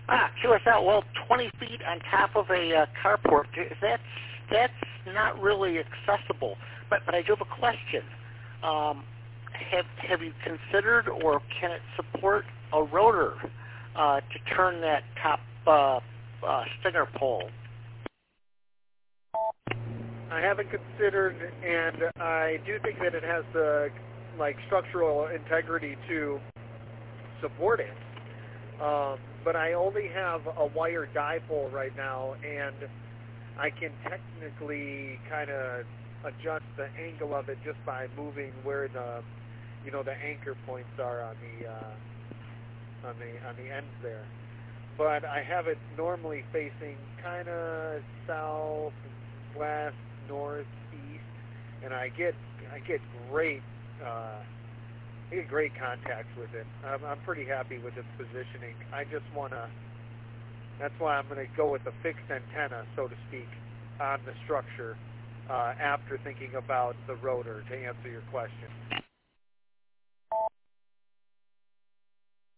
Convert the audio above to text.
QSL. Well, 20 feet on top of a carport. That's not really accessible. But I do have a question. Have you considered, or can it support a rotor to turn that top stinger pole? I haven't considered, and I do think that it has the structural integrity to support it. But I only have a wire dipole right now, and I can technically kind of adjust the angle of it just by moving where the anchor points are on the ends there. But I have it normally facing kind of southwest, northeast, and I get great contacts with it. I'm pretty happy with its positioning. That's why I'm going to go with the fixed antenna, so to speak, on the structure after thinking about the rotor, to answer your question.